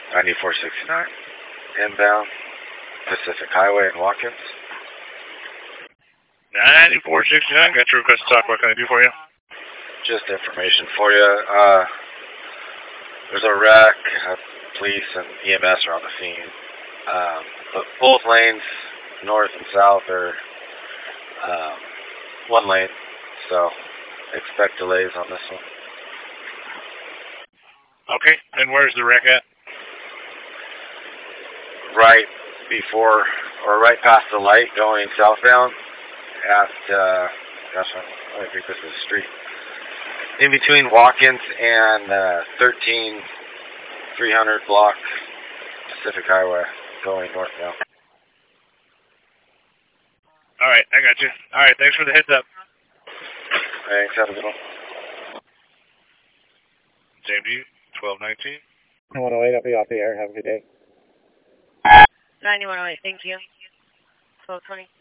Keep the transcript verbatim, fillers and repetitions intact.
ninety-four sixty-nine, inbound, Pacific Highway in Watkins. ninety-four sixty-nine, got your request to talk. What can I do for you? Just information for you. Uh, there's a wreck. Uh, police and E M S are on the scene. Um, but both lanes, north and south, are um, one lane. So expect delays on this one. Okay, and where's the wreck at? Right before, or right past the light going southbound at, uh, gosh, I think this is the street. In between Watkins and uh, thirteen three hundred block Pacific Highway going northbound. All right, I got you. All right, thanks for the heads up. Thanks, have a good one. J M D, twelve nineteen. one oh eight, I'll be off the air. Have a good day. ninety-one oh eight, thank you. twelve twenty.